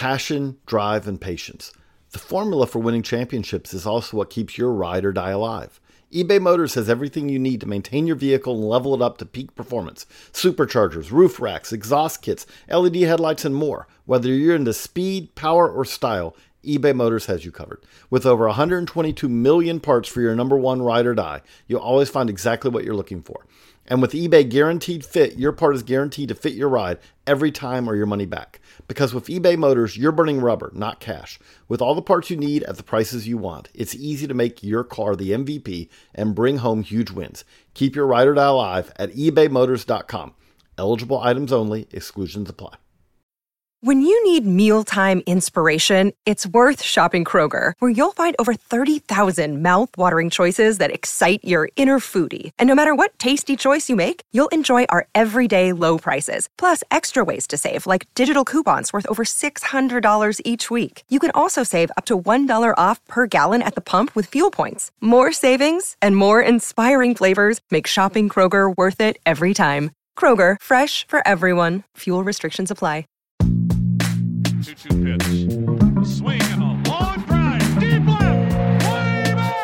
Passion, drive, and patience. The formula for winning championships is also what keeps your ride or die alive. eBay Motors has everything you need to maintain your vehicle and level it up to peak performance. Superchargers, roof racks, exhaust kits, LED headlights, and more. Whether you're into speed, power, or style, eBay Motors has you covered. With over 122 million parts for your number one ride or die, you'll always find exactly what you're looking for. And with eBay Guaranteed Fit, your part is guaranteed to fit your ride every time or your money back. Because with eBay Motors, you're burning rubber, not cash. With all the parts you need at the prices you want, it's easy to make your car the MVP and bring home huge wins. Keep your ride or die alive at ebaymotors.com. Eligible items only. Exclusions apply. When you need mealtime inspiration, it's worth shopping Kroger, where you'll find over 30,000 mouth-watering choices that excite your inner foodie. And no matter what tasty choice you make, you'll enjoy our everyday low prices, plus extra ways to save, like digital coupons worth over $600 each week. You can also save up to $1 off per gallon at the pump with fuel points. More savings and more inspiring flavors make shopping Kroger worth it every time. Kroger, fresh for everyone. Fuel restrictions apply. 2-2 pitch. Swing and a long drive. Deep left. Way back.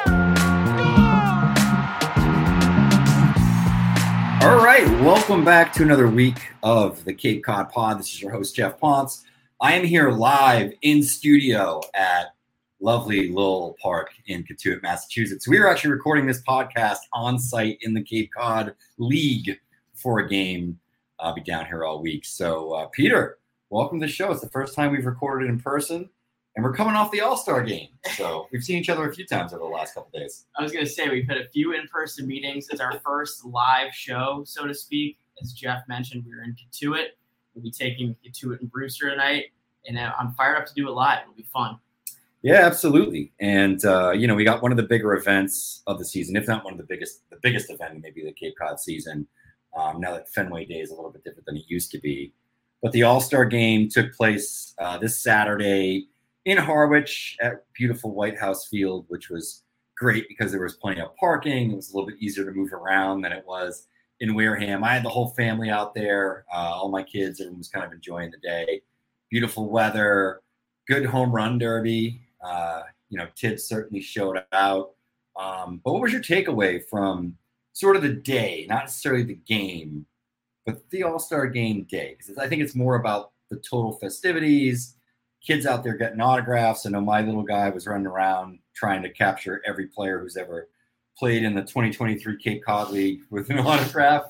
Gone! All right. Welcome back to another week of the Cape Cod Pod. This is your host, Jeff Ponce. I am here live in studio at lovely Lowell Park in Cotuit, Massachusetts. We are actually recording this podcast on site in the Cape Cod League for a game. I'll be down here all week. So, Peter, welcome to the show. It's the first time we've recorded in person, and we're coming off the All-Star game. So we've seen each other a few times over the last couple of days. I was going to say, we've had a few in-person meetings. It's our first live show, so to speak. As Jeff mentioned, we're in Cotuit. We'll be taking Cotuit and Brewster tonight, and I'm fired up to do it live. It'll be fun. Yeah, absolutely. And, we got one of the bigger events of the season, if not one of the biggest event in maybe the Cape Cod season. Now that Fenway Day is a little bit different than it used to be. But the All-Star game took place this Saturday in Harwich at beautiful White House Field, which was great because there was plenty of parking. It was a little bit easier to move around than it was in Wareham. I had the whole family out there, all my kids. Everyone was kind of enjoying the day. Beautiful weather, good home run derby. Tibbs certainly showed out. But what was your takeaway from sort of the day, not necessarily the game, but the All-Star game day? Because I think it's more about the total festivities, kids out there getting autographs. I know my little guy was running around trying to capture every player who's ever played in the 2023 Cape Cod League with an autograph.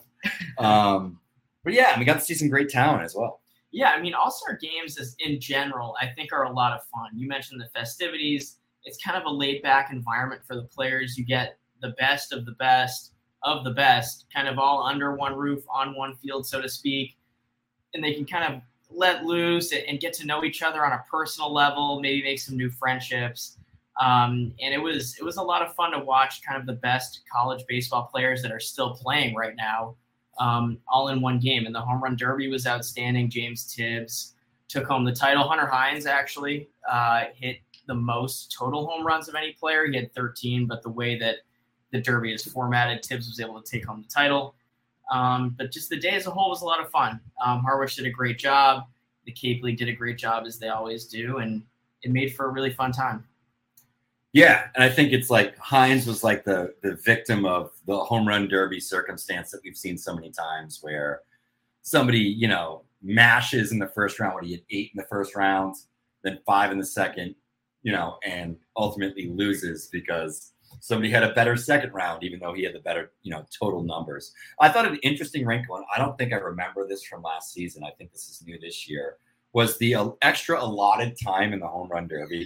But yeah, we got to see some great talent as well. Yeah, I mean, All-Star games in general, I think are a lot of fun. You mentioned the festivities. It's kind of a laid-back environment for the players. You get the best of the best of the best, kind of all under one roof, on one field, so to speak. And they can kind of let loose and get to know each other on a personal level, maybe make some new friendships. And it was a lot of fun to watch kind of the best college baseball players that are still playing right now, all in one game. And the home run derby was outstanding. James Tibbs took home the title. Hunter Hines actually hit the most total home runs of any player. He had 13, but the way that the derby is formatted, Tibbs was able to take home the title. But just the day as a whole was a lot of fun. Harwich did a great job. The Cape League did a great job, as they always do, and it made for a really fun time. Yeah, and I think it's like Hines was like the victim of the home run derby circumstance that we've seen so many times, where somebody, mashes in the first round when he had 8 in the first round, then 5 in the second, and ultimately loses because somebody had a better second round, even though he had the better, total numbers. I thought an interesting wrinkle, and I don't think I remember this from last season. I think this is new this year, was the extra allotted time in the home run derby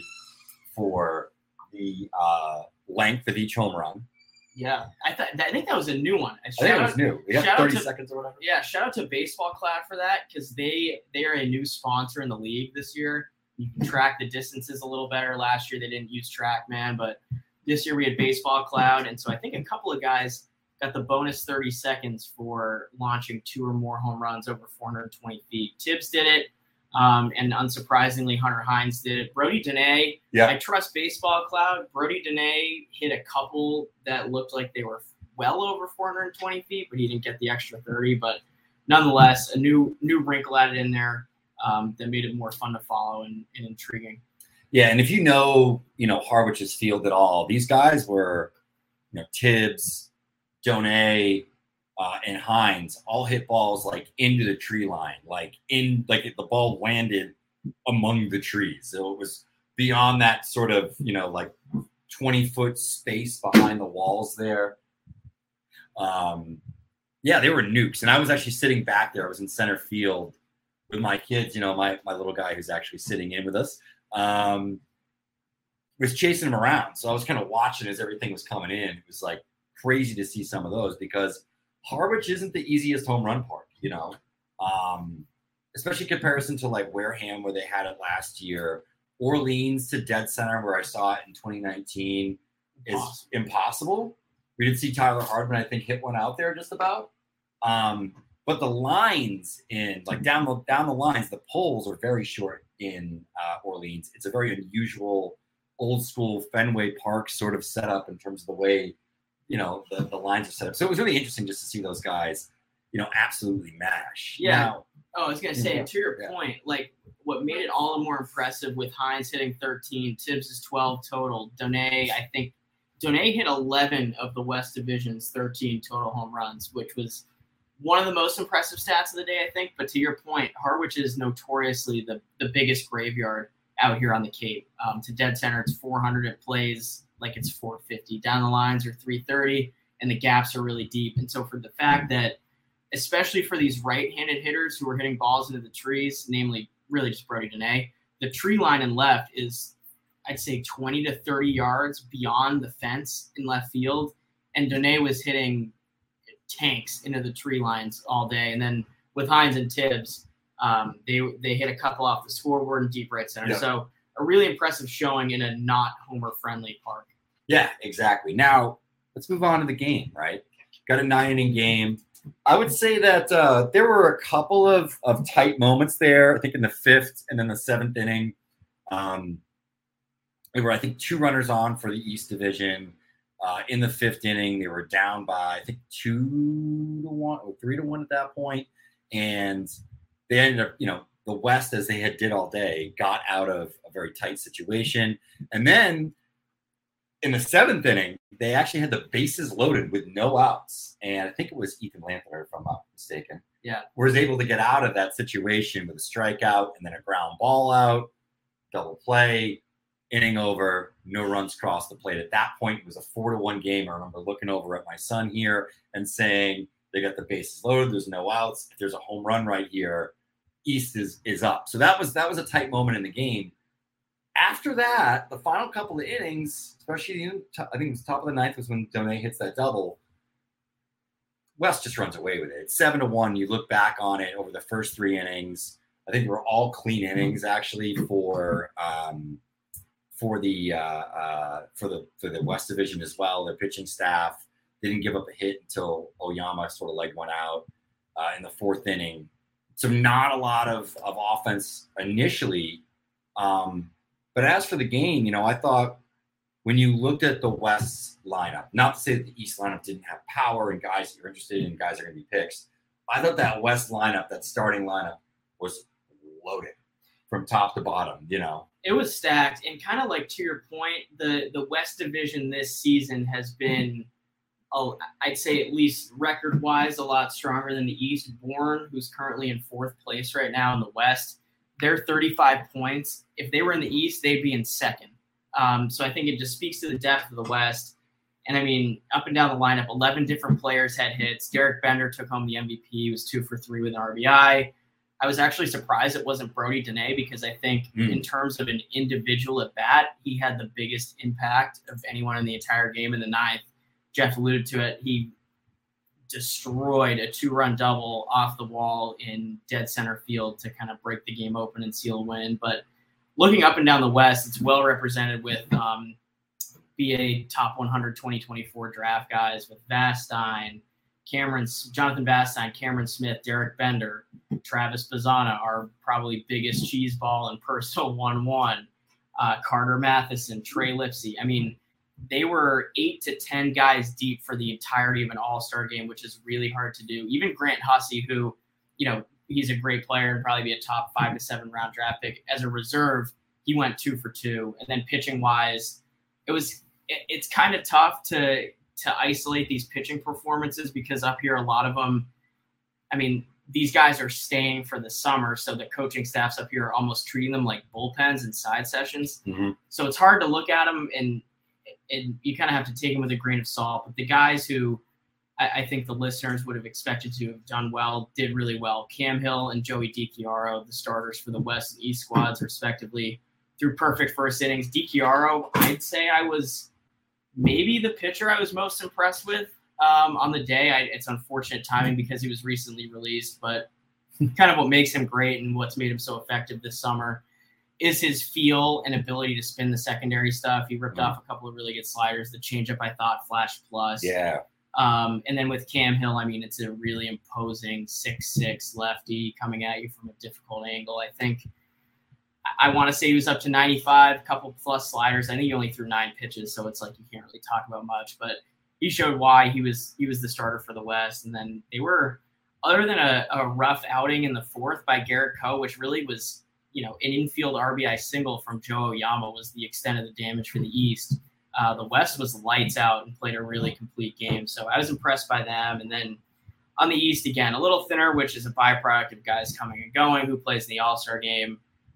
for the length of each home run. Yeah, I think that was a new one. I think it was new. We got 30 seconds or whatever. Yeah, shout out to Baseball Cloud for that, because they are a new sponsor in the league this year. You can track the distances a little better. Last year they didn't use TrackMan, but this year we had Baseball Cloud, and so I think a couple of guys got the bonus 30 seconds for launching 2 or more home runs over 420 feet. Tibbs did it, and unsurprisingly, Hunter Hines did it. Brody Dene, I trust Baseball Cloud. Brody Dene hit a couple that looked like they were well over 420 feet, but he didn't get the extra 30. But nonetheless, a new wrinkle added in there. that made it more fun to follow and intriguing. Yeah, and if you know Harwich's field at all, these guys were, Tibbs, Donay, and Hines all hit balls like into the tree line, like the ball landed among the trees. So it was beyond that sort of, like 20-foot space behind the walls there. Yeah, they were nukes. And I was actually sitting back there. I was in center field with my kids, my little guy who's actually sitting in with us, was chasing him around. So I was kind of watching as everything was coming in. It was like crazy to see some of those because Harwich isn't the easiest home run park, especially in comparison to like Wareham where they had it last year. Orleans to dead center where I saw it in 2019 is impossible. We did see Tyler Hardman, I think, hit one out there just about. But the lines in like down the lines, the poles are very short in Orleans. It's a very unusual old school Fenway Park sort of setup in terms of the way, the lines are set up. So it was really interesting just to see those guys, absolutely mash. Yeah. Now, I was going to say, to your point, like what made it all the more impressive with Hines hitting 13, Tibbs is 12 total. Donay hit 11 of the West Division's 13 total home runs, which was one of the most impressive stats of the day, I think. But to your point, Harwich is notoriously the biggest graveyard out here on the Cape. To dead center, it's 400. It plays like it's 450. Down the lines are 330, and the gaps are really deep. And so for the fact that, especially for these right-handed hitters who are hitting balls into the trees, namely really just Brody Donay, the tree line in left is, I'd say, 20 to 30 yards beyond the fence in left field. And Donay was hitting tanks into the tree lines all day. And then with Hines and Tibbs, they hit a couple off the scoreboard in deep right center. Yeah. So a really impressive showing in a not homer-friendly park. Yeah, exactly. Now, let's move on to the game, right? Got a 9-inning game. I would say that there were a couple of tight moments there, I think in the 5th and then the 7th inning. There were, I think, 2 runners on for the East Division. In the 5th inning, they were down by, I think, 2-1 or 3-1 at that point. And they ended up, the West, as they did all day, got out of a very tight situation. And then in the 7th inning, they actually had the bases loaded with no outs. And I think it was Ethan Lanther, if I'm not mistaken. Yeah. Was able to get out of that situation with a strikeout and then a ground ball out, double play, inning over, no runs crossed the plate. At that point, it was a 4-1 game. I remember looking over at my son here and saying, they got the bases loaded, there's no outs. If there's a home run right here, East is up. So that was a tight moment in the game. After that, the final couple of innings, especially I think it was top of the 9th was when Donay hits that double. West just runs away with it. It's 7-1. You look back on it over the first 3 innings. I think they were all clean innings actually for the West Division as well. Their pitching staff didn't give up a hit until Oyama sort of legged one out in the 4th inning. So not a lot of offense initially. But as for the game, I thought when you looked at the West lineup, not to say that the East lineup didn't have power and guys that you're interested in, guys that are going to be picks. I thought that West lineup, that starting lineup, was loaded from top to bottom, It was stacked. And kind of like to your point, the West Division this season has been, I'd say at least record-wise, a lot stronger than the East. Bourne, who's currently in 4th place right now in the West, they're 35 points. If they were in the East, they'd be in 2nd. So I think it just speaks to the depth of the West. And, I mean, up and down the lineup, 11 different players had hits. Derek Bender took home the MVP. He was 2 for 3 with an RBI. I was actually surprised it wasn't Brody Donay because I think in terms of an individual at bat, he had the biggest impact of anyone in the entire game in the 9th. Jeff alluded to it. He destroyed a 2-run double off the wall in dead center field to kind of break the game open and seal a win. But looking up and down the West, it's well represented with BA Top 100 2024 draft guys with Vastine, Jonathan Vastine, Cameron Smith, Derek Bender, Travis Bazzana, our probably biggest cheese ball and personal 1-1, Carter Matheson, Trey Lipsy. I mean, they were 8 to 10 guys deep for the entirety of an all-star game, which is really hard to do. Even Grant Hussey, who, he's a great player and probably be a top 5 to 7 round draft pick. As a reserve, he went 2 for 2. And then pitching wise, it's kind of tough to isolate these pitching performances because up here, a lot of them, I mean, these guys are staying for the summer. So the coaching staffs up here are almost treating them like bullpens and side sessions. Mm-hmm. So it's hard to look at them and you kind of have to take them with a grain of salt. But the guys who I think the listeners would have expected to have done well did really well. Cam Hill and Joey DiChiaro, the starters for the West and East squads, respectively, threw perfect first innings. DiChiaro, I'd say I was maybe the pitcher I was most impressed with on the day. It's unfortunate timing because he was recently released, but kind of what makes him great and what's made him so effective this summer is his feel and ability to spin the secondary stuff. He ripped off a couple of really good sliders. The changeup, I thought, flashed plus. Yeah. And then with Cam Hill, I mean, it's a really imposing 6'6" lefty coming at you from a difficult angle. I think I want to say he was up to 95, couple plus sliders. I think he only threw 9 pitches, so it's like you can't really talk about much. But he showed why he was the starter for the West. And then they were, other than a rough outing in the 4th by Garrett Coe, which really was, an infield RBI single from Joe Oyama was the extent of the damage for the East. The West was lights out and played a really complete game. So I was impressed by them. And then on the East, again, a little thinner, which is a byproduct of guys coming and going, who plays in the All-Star game.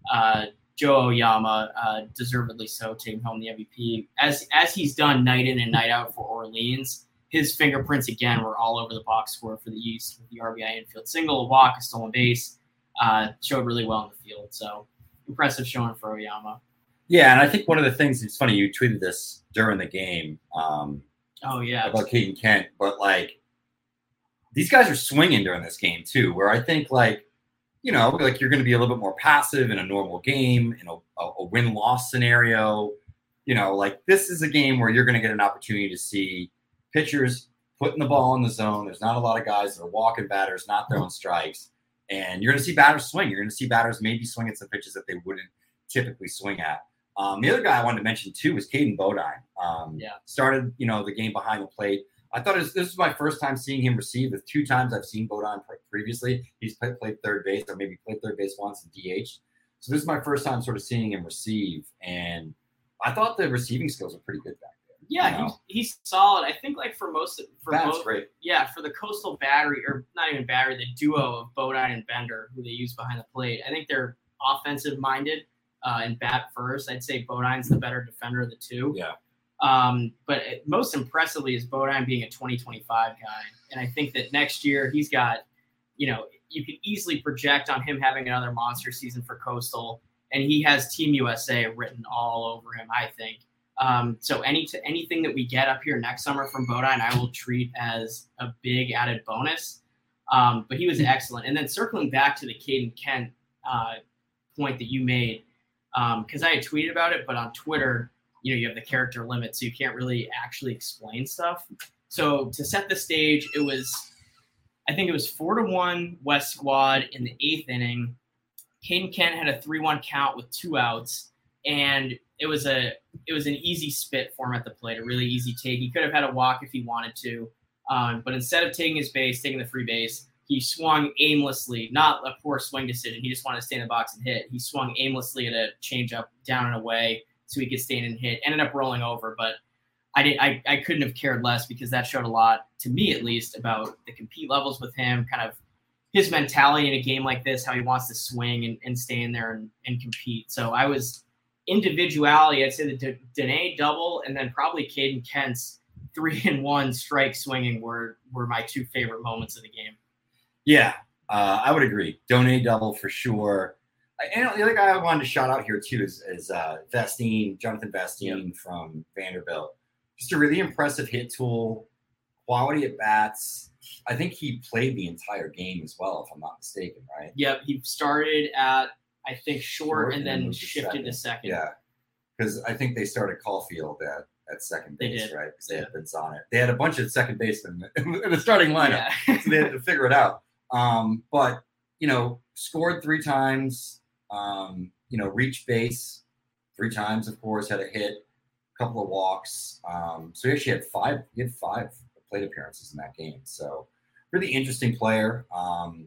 Joe Oyama, deservedly so, taking home the MVP. As he's done night in and night out for Orleans, his fingerprints, again, were all over the box score for the East with the RBI infield single, a walk, a stolen base. Showed really well in the field. So impressive showing for Oyama. Yeah, and I think one of the things, it's funny, you tweeted this during the game Oh, yeah. about Caden Kent, but, these guys are swinging during this game, too, where I think, you're going to be a little bit more passive in a normal game, in a win-loss scenario. This is a game where you're going to get an opportunity to see pitchers putting the ball in the zone. There's not a lot of guys that are walking batters, not throwing strikes. And you're going to see batters swing. You're going to see batters maybe swing at some pitches that they wouldn't typically swing at. The other guy I wanted to mention, too, was Caden Bodine. Started, the game behind the plate. I thought this was my first time seeing him receive. The 2 times I've seen Bodine previously, he's played third base, or maybe played third base once in DH. So this is my first time sort of seeing him receive. And I thought the receiving skills were pretty good back there. Yeah, he's solid. I think for That's great. Yeah, for the Coastal battery, or not even battery, the duo of Bodine and Bender, who they use behind the plate. I think they're offensive minded and bat first. I'd say Bodine's the better defender of the two. Yeah. But most impressively is Bodine being a 2025 guy. And I think that next year he's got, you can easily project on him having another monster season for Coastal. And he has Team USA written all over him, I think. So anything that we get up here next summer from Bodine, I will treat as a big added bonus. But he was excellent. And then circling back to the Caden Kent point that you made, because I had tweeted about it, but on Twitter, you have the character limit, so you can't really actually explain stuff. So to set the stage, I think it was 4-1 West squad in the 8th inning. Caden Kent had a 3-1 count with 2 outs, and it was an easy spit for him at the plate, a really easy take. He could have had a walk if he wanted to, but instead of taking his base, taking the free base, he swung aimlessly, not a poor swing decision. He just wanted to stay in the box and hit. He swung aimlessly at a changeup down and away so he could stay in and hit. Ended up rolling over, but I couldn't have cared less because that showed a lot, to me at least, about the compete levels with him, kind of his mentality in a game like this, how he wants to swing and stay in there and compete. So I was individuality, I'd say the Danae double and then probably Caden Kent's 3-1 strike swinging were my 2 favorite moments of the game. Yeah, I would agree. Danae double for sure. And the other guy I wanted to shout out here too is Vestine, Jonathan Vestine from Vanderbilt. Just a really impressive hit tool, quality at bats. I think he played the entire game as well, if I'm not mistaken, right? Yep, he started at, I think, short and then shifted to second. Yeah, because I think they started Caulfield at second base, right? Because they had Vince on it. They had a bunch of second basemen in the starting lineup, so they had to figure it out. But, scored 3 times, reached base 3 times, of course, had a hit, a couple of walks. So he actually had 5 plate appearances in that game. So really interesting player.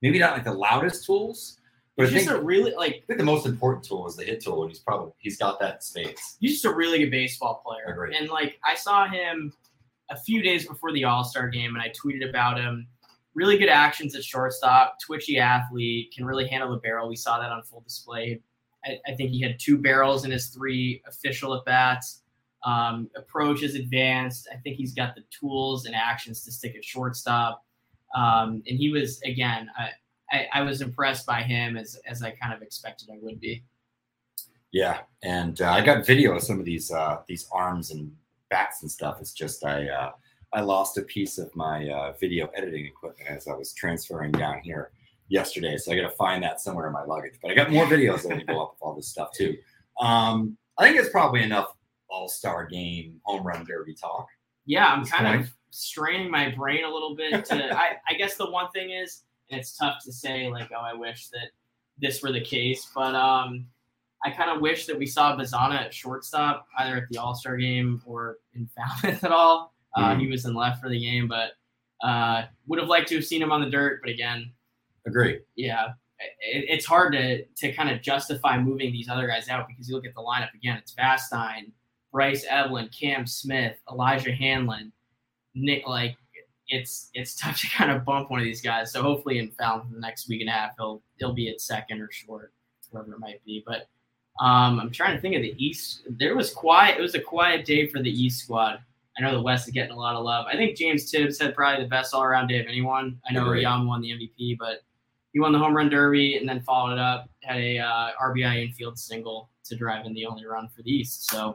maybe not like the loudest tools, but He's just a really I think the most important tool is the hit tool, and he's got that in spades. He's just a really good baseball player. Agreed. And like I saw him a few days before the All-Star game, and I tweeted about him. Really good actions at shortstop, twitchy athlete, can really handle the barrel. We saw that on full display. I think he had 2 barrels in his 3 official at-bats. Approach is advanced. I think he's got the tools and actions to stick at shortstop. And he was, again, I was impressed by him as I kind of expected I would be. Yeah, and I got video of some of these arms and bats and stuff. It's just I lost a piece of my video editing equipment as I was transferring down here yesterday, so I got to find that somewhere in my luggage. But I got more videos that will go up with all this stuff too. I think it's probably enough All-Star Game home run derby talk. Yeah, I'm kind of straining my brain a little bit. I guess the one thing is, and it's tough to say, like, oh, I wish that this were the case, but I kind of wish that we saw Bazana at shortstop, either at the All-Star Game or in Falmouth at all. He was in left for the game, but would have liked to have seen him on the dirt. But again, agree. Yeah, it's hard to kind of justify moving these other guys out because you look at the lineup again. It's Vastine, Bryce Evelyn, Cam Smith, Elijah Hanlon, Nick. Like it's tough to kind of bump one of these guys. So hopefully in Falmouth the next week and a half, he'll be at second or short, wherever it might be. But I'm trying to think of the East. It was a quiet day for the East squad. I know the West is getting a lot of love. I think James Tibbs had probably the best all-around day of anyone. I know Young won the MVP, but he won the home run derby and then followed it up, had a RBI infield single to drive in the only run for the East. So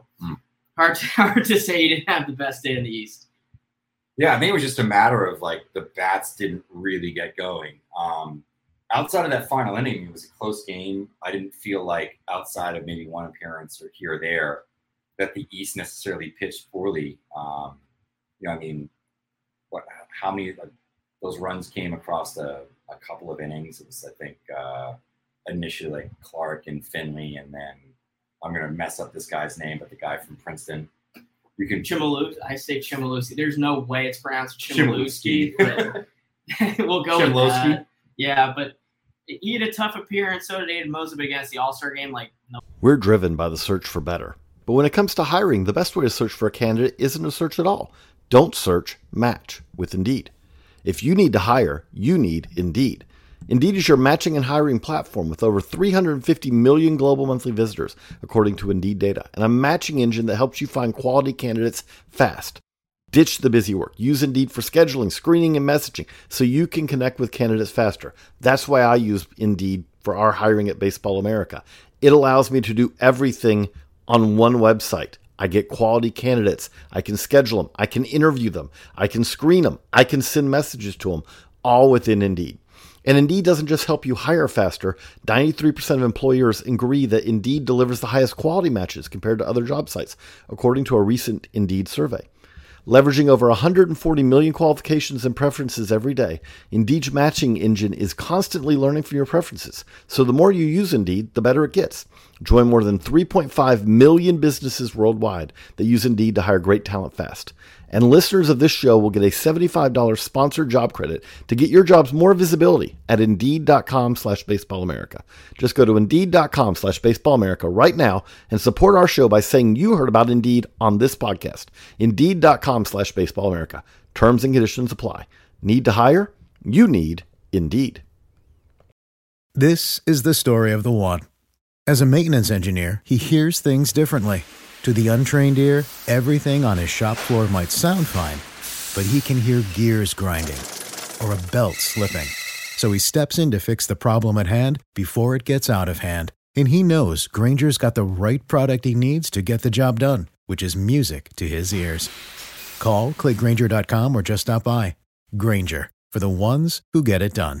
hard to say he didn't have the best day in the East. Yeah, I think it was just a matter of like the bats didn't really get going. Outside of that final inning, it was a close game. I didn't feel like outside of maybe one appearance or here or there that the East necessarily pitched poorly. How many of those runs came across a couple of innings? It was, I think, initially like Clark and Finley, and then I'm going to mess up this guy's name, but the guy from Princeton. Chmielewski. I say Chmielewski. There's no way it's pronounced Chmielewski. But we'll go with that. Yeah, but he had a tough appearance. So did Aiden Mosby against the All-Star game. We're driven by the search for better. But when it comes to hiring, the best way to search for a candidate isn't to search at all. Don't search, match with Indeed. If you need to hire, you need Indeed. Indeed is your matching and hiring platform with over 350 million global monthly visitors, according to Indeed data, and a matching engine that helps you find quality candidates fast. Ditch the busy work. Use Indeed for scheduling, screening, and messaging so you can connect with candidates faster. That's why I use Indeed for our hiring at Baseball America. It allows me to do everything on one website. I get quality candidates. I can schedule them. I can interview them. I can screen them. I can send messages to them, all within Indeed. And Indeed doesn't just help you hire faster. 93% of employers agree that Indeed delivers the highest quality matches compared to other job sites, according to a recent Indeed survey. Leveraging over 140 million qualifications and preferences every day, Indeed's matching engine is constantly learning from your preferences. So the more you use Indeed, the better it gets. Join more than 3.5 million businesses worldwide that use Indeed to hire great talent fast. And listeners of this show will get a $75 sponsored job credit to get your jobs more visibility at Indeed.com/BaseballAmerica. Just go to Indeed.com/BaseballAmerica right now and support our show by saying you heard about Indeed on this podcast. Indeed.com/BaseballAmerica. Terms and conditions apply. Need to hire? You need Indeed. This is the story of the one. As a maintenance engineer, he hears things differently. To the untrained ear, everything on his shop floor might sound fine, but he can hear gears grinding or a belt slipping. So he steps in to fix the problem at hand before it gets out of hand. And he knows Grainger's got the right product he needs to get the job done, which is music to his ears. Call, click Grainger.com, or just stop by. Grainger, for the ones who get it done.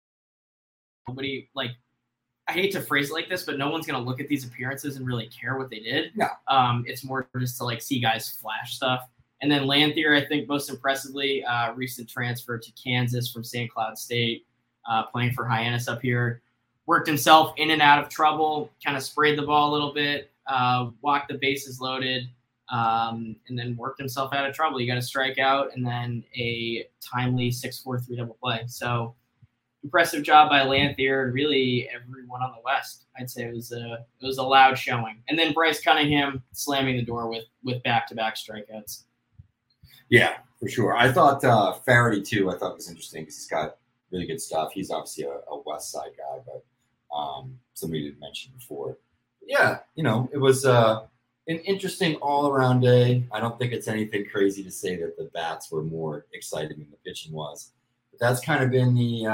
Nobody, I hate to phrase it like this, but no one's going to look at these appearances and really care what they did. No. It's more just to see guys flash stuff. And then Lanthier, I think most impressively, recent transfer to Kansas from St. Cloud State, playing for Hyannis up here. Worked himself in and out of trouble, kind of sprayed the ball a little bit, walked the bases loaded, and then worked himself out of trouble. He got a strikeout and then a timely 6-4-3 double play. So impressive job by Lanthier and really everyone on the West. I'd say it was a loud showing. And then Bryce Cunningham slamming the door with back-to-back strikeouts. Yeah, for sure. I thought Faraday, too, I thought was interesting because he's got really good stuff. He's obviously a West Side guy, but somebody didn't mention before. But yeah, it was an interesting all-around day. I don't think it's anything crazy to say that the bats were more exciting than the pitching was. But that's kind of been the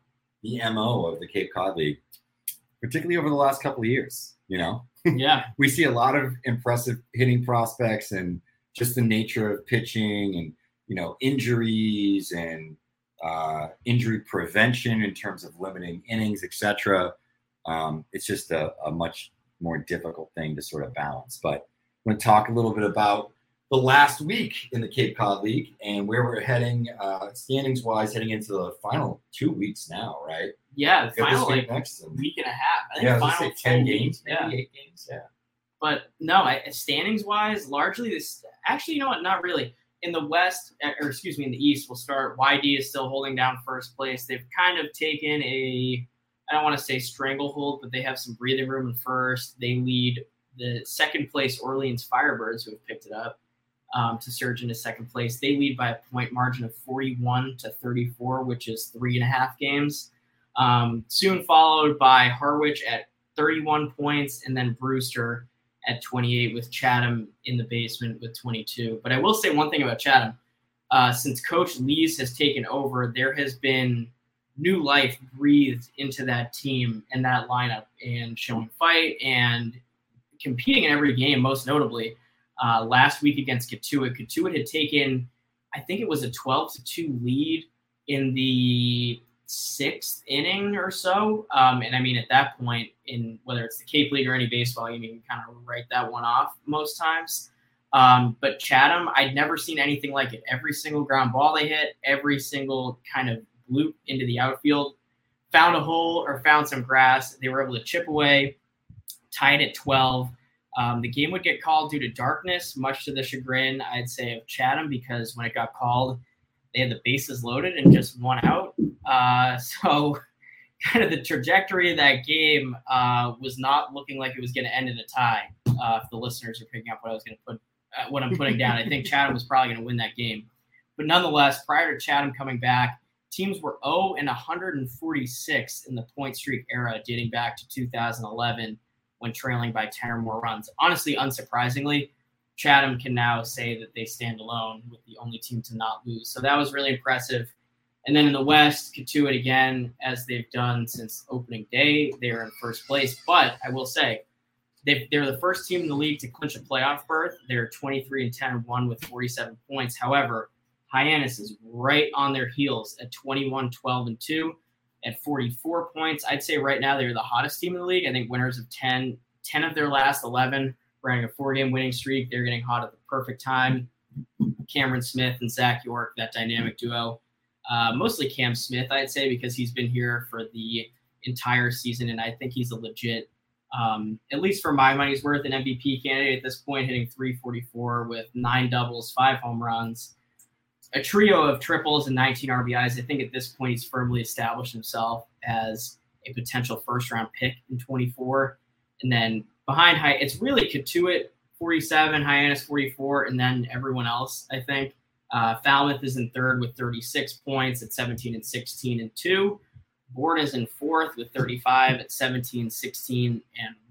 MO of the Cape Cod League, particularly over the last couple of years, Yeah. We see a lot of impressive hitting prospects and just the nature of pitching and, injuries and injury prevention in terms of limiting innings, etc. It's just a much more difficult thing to sort of balance. But I'm going to talk a little bit about the last week in the Cape Cod League and where we're heading standings-wise heading into the final 2 weeks now, right? Yeah, the final week week and a half. I think yeah, final 10 games, maybe yeah. 8 games. Yeah. But no, standings-wise, largely this – actually, you know what? Not really. In the West – or excuse me, in the East, we'll start. YD is still holding down first place. They've kind of taken I don't want to say stranglehold, but they have some breathing room in first. They lead the second place Orleans Firebirds, who have picked it up, to surge into second place. They lead by a point margin of 41-34, which is 3.5 games. Soon followed by Harwich at 31 points, and then Brewster at 28, with Chatham in the basement with 22. But I will say one thing about Chatham. Since Coach Lees has taken over, there has been new life breathed into that team and that lineup, and showing fight and competing in every game, most notably last week against Katuitt. Katuitt had taken, I think it was a 12-2 lead in the 6th inning or so. And I mean, at that point, in whether it's the Cape League or any baseball, you can kind of write that one off most times. But Chatham, I'd never seen anything like it. Every single ground ball they hit, every single kind of loop into the outfield, found a hole or found some grass. They were able to chip away, tied at 12. The game would get called due to darkness, much to the chagrin, I'd say, of Chatham, because when it got called, they had the bases loaded and just one out. So kind of the trajectory of that game was not looking like it was going to end in a tie. If the listeners are picking up what I'm putting down, I think Chatham was probably going to win that game. But nonetheless, prior to Chatham coming back, teams were 0-146 in the point streak era, dating back to 2011 when trailing by 10 or more runs. Honestly, unsurprisingly, Chatham can now say that they stand alone with the only team to not lose. So that was really impressive. And then in the West, Katuitt again, as they've done since opening day, they're in first place. But I will say, they're the first team in the league to clinch a playoff berth. They're 23-10-1 with 47 points. However, Hyannis is right on their heels at 21-12-2 at 44 points. I'd say right now they're the hottest team in the league. I think winners of 10 of their last 11, running a 4-game winning streak. They're getting hot at the perfect time. Cameron Smith and Zach York, that dynamic duo. Mostly Cam Smith, I'd say, because he's been here for the entire season, and I think he's a legit, at least for my money's worth, an MVP candidate at this point, hitting .344 with 9 doubles, 5 home runs, a trio of triples and 19 RBIs. I think at this point he's firmly established himself as a potential first-round pick in 24. And then behind it's really Katuitt, 47, Hyannis, 44, and then everyone else, I think. Falmouth is in third with 36 points at 17-16-2. Bourne is in fourth with 35 at 17-16-1.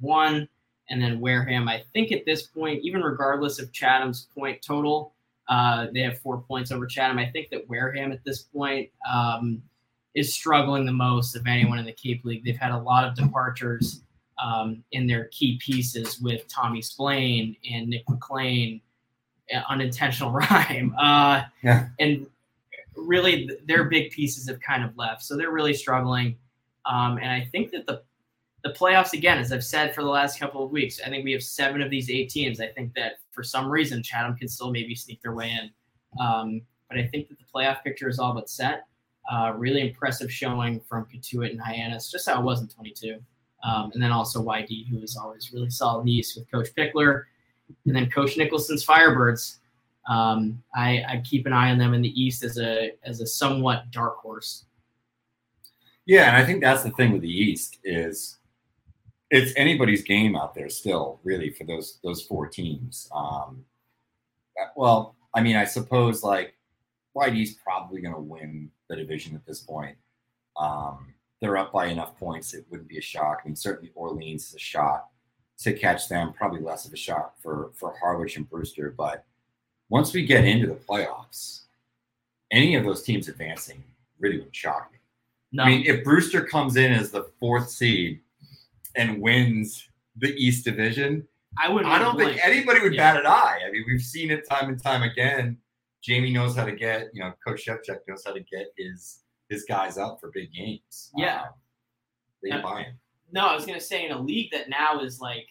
And then Wareham, I think at this point, even regardless of Chatham's point total, they have 4 points over Chatham. I think that Wareham at this point is struggling the most of anyone in the Cape League. They've had a lot of departures in their key pieces with Tommy Splain and Nick McLean, unintentional rhyme. And really their big pieces have kind of left. So they're really struggling. And I think that the playoffs, again, as I've said for the last couple of weeks, I think we have 7 of these 8 teams. I think that for some reason Chatham can still maybe sneak their way in. But I think that the playoff picture is all but set. Really impressive showing from Katuitt and Hyannis, just how it was in 22. And then also YD, who is always really solid in the East with Coach Pickler. And then Coach Nicholson's Firebirds. I keep an eye on them in the East as a somewhat dark horse. Yeah, and I think that's the thing with the East is it's anybody's game out there still, really, for those 4 teams. Well, I mean, I suppose like Whitey's probably going to win the division at this point. They're up by enough points; it wouldn't be a shock. I mean, certainly Orleans is a shot to catch them, probably less of a shot for Harwich and Brewster. But once we get into the playoffs, any of those teams advancing really would shock me. No. I mean, if Brewster comes in as the 4th seed and wins the East Division, I don't think anybody would bat an eye. I mean, we've seen it time and time again. Jamie knows how to get, Coach Shevchuk knows how to get his guys up for big games. Yeah. They can buy him. No, I was going to say in a league that now is like,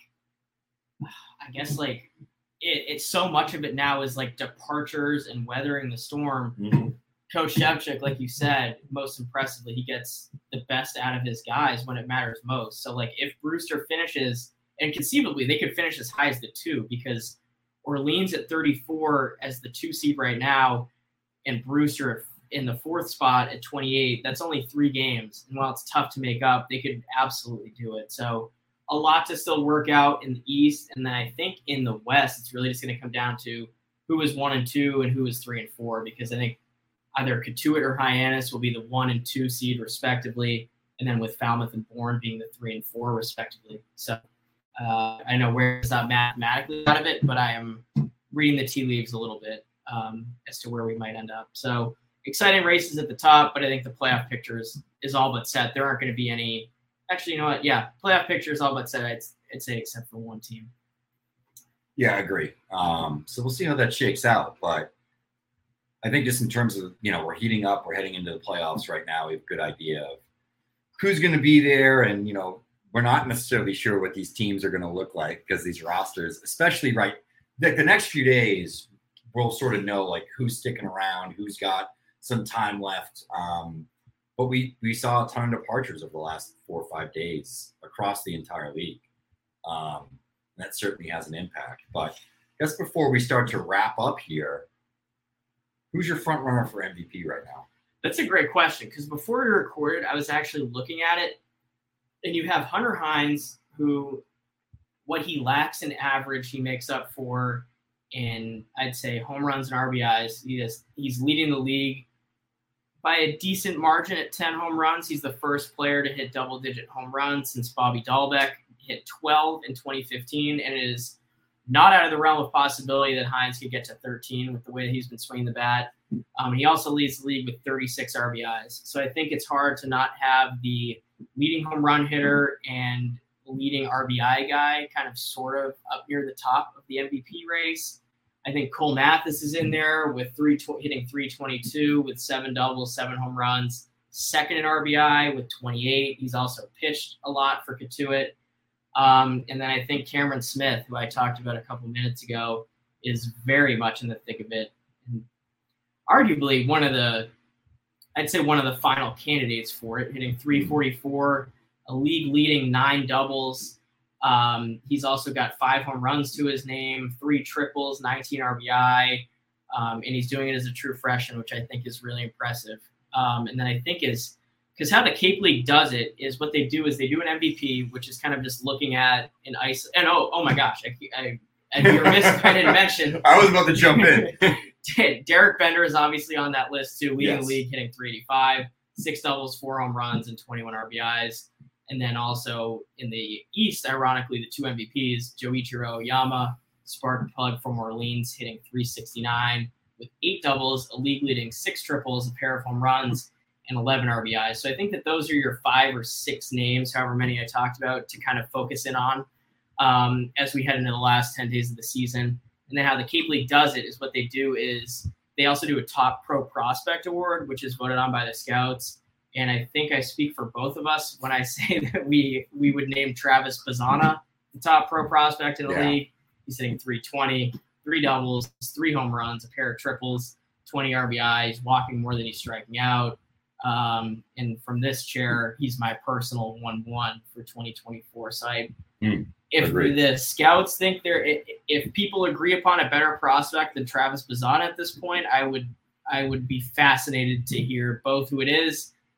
I guess like it's so much of it now is like departures and weathering the storm. Mm-hmm. Coach Shevchuk, like you said, most impressively, he gets the best out of his guys when it matters most. So like if Brewster finishes, and conceivably they could finish as high as the 2 because Orleans at 34 as the 2 seed right now and Brewster in the 4th spot at 28, that's only 3 games. And while it's tough to make up, they could absolutely do it. So a lot to still work out in the East. And then I think in the West, it's really just going to come down to who is 1 and 2 and who is 3 and 4, because I think either Cotuit or Hyannis will be the 1 and 2 seed respectively. And then with Falmouth and Bourne being the 3 and 4 respectively. So I know Ware's not mathematically out of it, but I am reading the tea leaves a little bit as to where we might end up. So exciting races at the top, but I think the playoff picture is all but set. There aren't going to be any – actually, you know what? Yeah, playoff picture is all but set, I'd say, except for 1 team. Yeah, I agree. So we'll see how that shakes out. But I think just in terms of, we're heating up, we're heading into the playoffs right now. We have a good idea of who's going to be there. And, we're not necessarily sure what these teams are going to look like because these rosters, especially the next few days, we'll sort of know like who's sticking around, who's got some time left. But we saw a ton of departures over the last 4 or 5 days across the entire league. That certainly has an impact. But I guess before we start to wrap up here, who's your front runner for MVP right now? That's a great question because before we recorded, I was actually looking at it. And you have Hunter Hines, who what he lacks in average, he makes up for in, I'd say, home runs and RBIs. He's leading the league by a decent margin at 10 home runs. He's the first player to hit double-digit home runs since Bobby Dahlbeck hit 12 in 2015, and it is not out of the realm of possibility that Hines could get to 13 with the way that he's been swinging the bat. He also leads the league with 36 RBIs. So I think it's hard to not have the leading home run hitter and leading RBI guy kind of sort of up near the top of the MVP race. I think Cole Mathis is in there with hitting 322 with 7 doubles, 7 home runs. Second in RBI with 28. He's also pitched a lot for Cotuit. And then I think Cameron Smith, who I talked about a couple minutes ago, is very much in the thick of it. And arguably one of the final candidates for it, hitting 344, a league-leading 9 doubles. He's also got 5 home runs to his name, 3 triples, 19 RBI, and he's doing it as a true freshman, which I think is really impressive. And then I think because how the Cape League does it is what they do is they do an MVP, which is kind of just looking at an ice. And oh my gosh, I you're missing. I didn't mention. I was about to jump in. Derek Bender is obviously on that list too, leading the league, hitting 385, 6 doubles, 4 home runs, and 21 RBIs. And then also in the East, ironically, the 2 MVPs, Joichiro Oyama, spark plug from Orleans, hitting 369 with 8 doubles, a league-leading 6 triples, a pair of home runs, and 11 RBIs. So I think that those are your 5 or 6 names, however many I talked about, to kind of focus in on as we head into the last 10 days of the season. And then how the Cape League does it is what they do is they also do a top pro prospect award, which is voted on by the scouts. And I think I speak for both of us when I say that we would name Travis Bazzana the top pro prospect in the league. He's hitting 320, 3 doubles, 3 home runs, a pair of triples, 20 RBIs, walking more than he's striking out. And from this chair, he's my personal 1-1 for 2024. So if the scouts think if people agree upon a better prospect than Travis Bazzana at this point, I would be fascinated to hear both who it is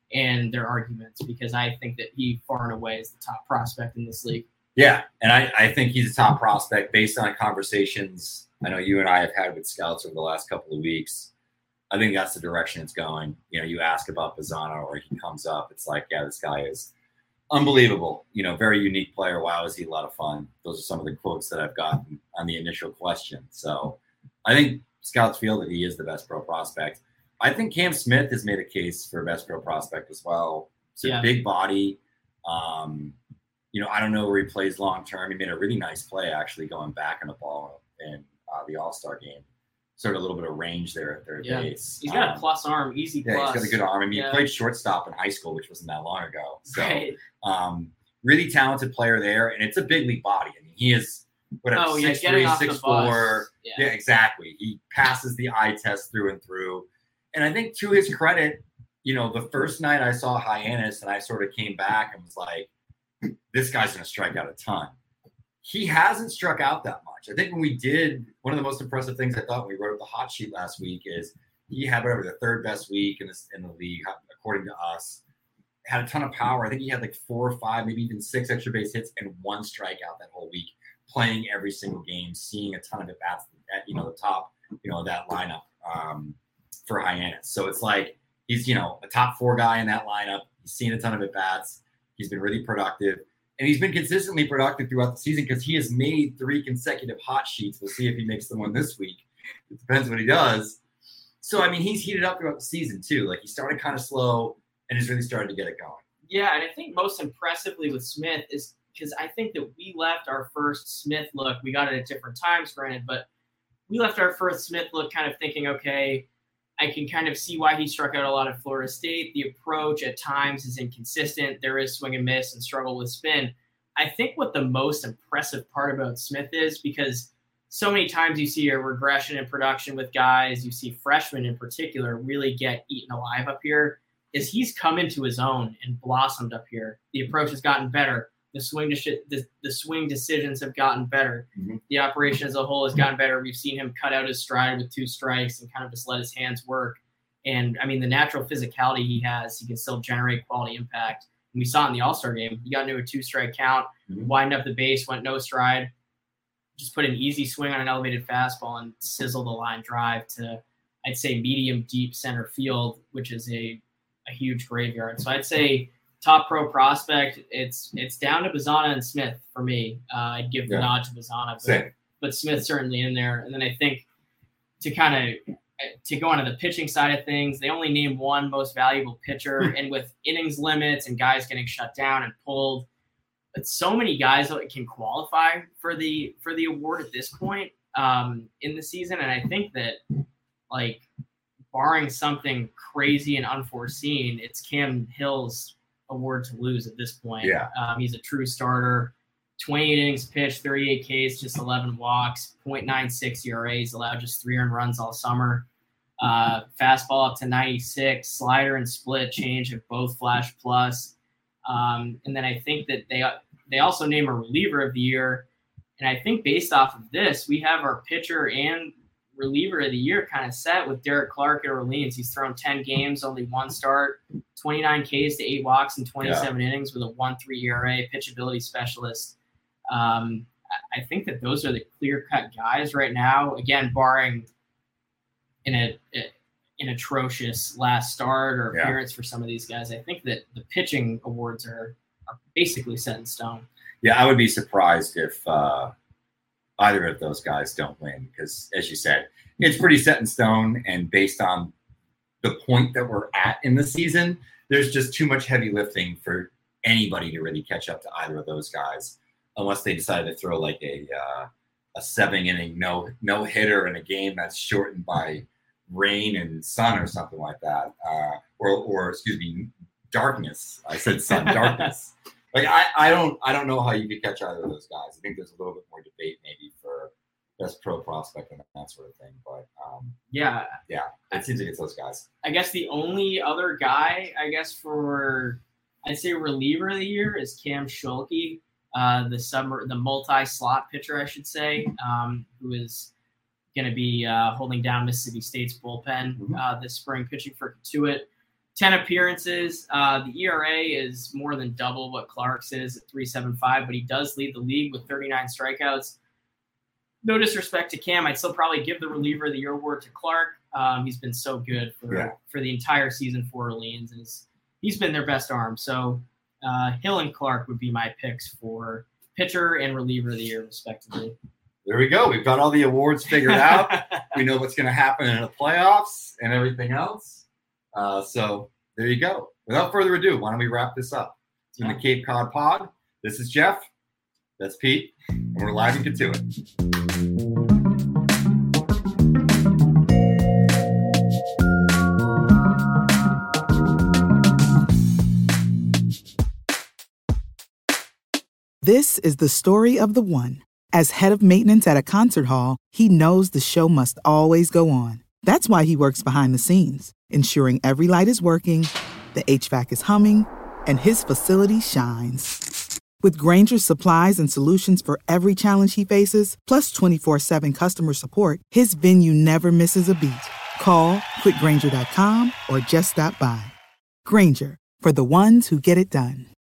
and their arguments, because I think that he far and away is the top prospect in this league. Yeah, and I think he's a top prospect based on conversations I know you and I have had with scouts over the last couple of weeks. I think that's the direction it's going. You know, you ask about Bazzana or he comes up, it's like, yeah, this guy is unbelievable. You know, very unique player. Wow, is he a lot of fun? Those are some of the quotes that I've gotten on the initial question. So I think scouts feel that he is the best pro prospect. I think Cam Smith has made a case for best pro prospect as well. It's a big body. You know, I don't know where he plays long term. He made a really nice play actually going back on the ball in the All-Star game. Sort of a little bit of range there at third base. He's got a plus arm, easy plus. Yeah, he's got a good arm. I mean, he played shortstop in high school, which wasn't that long ago. So, really talented player there, and it's a big league body. I mean, he is whatever 6'3", 6'4". Yeah, exactly. He passes the eye test through and through. And I think to his credit, you know, the first night I saw Hyannis and I sort of came back and was like, this guy's going to strike out a ton. He hasn't struck out that much. I think when we did, one of the most impressive things I thought when we wrote up the hot sheet last week is he had whatever the third best week in the league, according to us. Had a ton of power. I think he had like 4 or 5, maybe even 6 extra base hits and 1 strikeout that whole week, playing every single game, seeing a ton of at bats at, you know, the top, you know, that lineup for Hyannis. So it's like he's, you know, a top 4 guy in that lineup. He's seen a ton of at bats. He's been really productive. And he's been consistently productive throughout the season because he has made 3 consecutive hot sheets. We'll see if he makes the one this week. It depends what he does. So, I mean, he's heated up throughout the season, too. Like, he started kind of slow and has really started to get it going. Yeah, and I think most impressively with Smith is because I think that we left our first Smith look. We got it at different times, granted, but we left our first Smith look kind of thinking, okay, I can kind of see why he struck out a lot at Florida State. The approach at times is inconsistent. There is swing and miss and struggle with spin. I think what the most impressive part about Smith is, because so many times you see a regression in production with guys, you see freshmen in particular really get eaten alive up here, is he's come into his own and blossomed up here. The approach has gotten better. The swing decisions have gotten better. Mm-hmm. The operation as a whole has gotten better. We've seen him cut out his stride with 2 strikes and kind of just let his hands work. And, I mean, the natural physicality he has, he can still generate quality impact. And we saw it in the All-Star game. He got into a 2-strike count, wind up the base, went no stride, just put an easy swing on an elevated fastball and sizzle the line drive to, I'd say, medium deep center field, which is a huge graveyard. So I'd say top pro prospect, it's down to Bazzana and Smith for me. I'd give the nod to Bazzana, but Smith's certainly in there. And then I think to go on to the pitching side of things, they only named 1 most valuable pitcher, and with innings limits and guys getting shut down and pulled, but so many guys that can qualify for the award at this point in the season. And I think that, like, barring something crazy and unforeseen, it's Cam Hill's award to lose at this point. Yeah. He's a true starter. 28 innings pitched, 38 Ks, just 11 walks, 0.96 ERA. He's allowed just 3 earned runs all summer. Fastball up to 96, slider and split change have both flash plus. And then I think that they also name a reliever of the year. And I think based off of this, we have our pitcher and reliever of the year kind of set with Derek Clark at Orleans. He's thrown 10 games, only 1 start, 29 Ks to 8 walks in 27 innings with a 1.3 ERA, pitchability specialist. I think that those are the clear-cut guys right now. Again, barring an atrocious last start or appearance for some of these guys, I think that the pitching awards are basically set in stone. Yeah, I would be surprised if either of those guys don't win because, as you said, it's pretty set in stone. And based on the point that we're at in the season, there's just too much heavy lifting for anybody to really catch up to either of those guys, unless they decide to throw like a 7-inning no hitter in a game that's shortened by rain and sun or something like that, or excuse me, darkness. I said sun, darkness. Like I don't know how you could catch either of those guys. I think there's a little bit more debate maybe for best pro prospect and that sort of thing. But it seems like it's those guys. I guess the only other guy, for I'd say reliever of the year is Cam Schulke, the multi-slot pitcher, I should say, who is going to be holding down Mississippi State's bullpen this spring, pitching for Katuitt. 10 appearances. The ERA is more than double what Clark's is at 3.75, but he does lead the league with 39 strikeouts. No disrespect to Cam, I'd still probably give the reliever of the year award to Clark. He's been so good for the entire season for Orleans, and he's been their best arm. So Hill and Clark would be my picks for pitcher and reliever of the year, respectively. There we go. We've got all the awards figured out. We know what's going to happen in the playoffs and everything else. So there you go. Without further ado, why don't we wrap this up? It's been the Cape Cod Pod. This is Jeff. That's Pete. And we're live and get to it. This is the story of the one. As head of maintenance at a concert hall, he knows the show must always go on. That's why he works behind the scenes, ensuring every light is working, the HVAC is humming, and his facility shines. With Grainger's supplies and solutions for every challenge he faces, plus 24/7 customer support, his venue never misses a beat. Call quickgrainger.com or just stop by. Grainger, for the ones who get it done.